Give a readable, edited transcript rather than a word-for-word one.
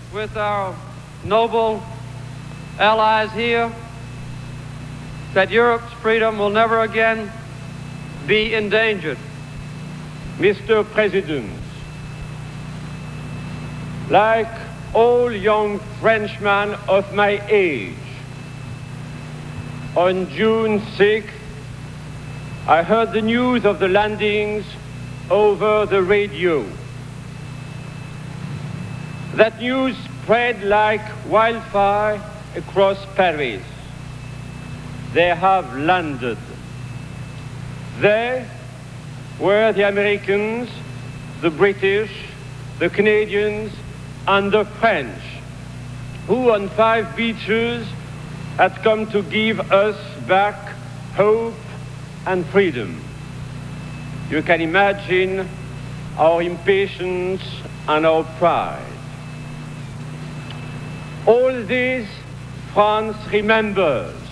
with our noble allies here that Europe's freedom will never again be endangered. Mr. President, like all young Frenchmen of my age, on June 6th, I heard the news of the landings over the radio. That news spread like wildfire across Paris. They have landed. They were the Americans, the British, the Canadians, and the French, who on 5 beaches had come to give us back hope and freedom. You can imagine our impatience and our pride. All this France remembers.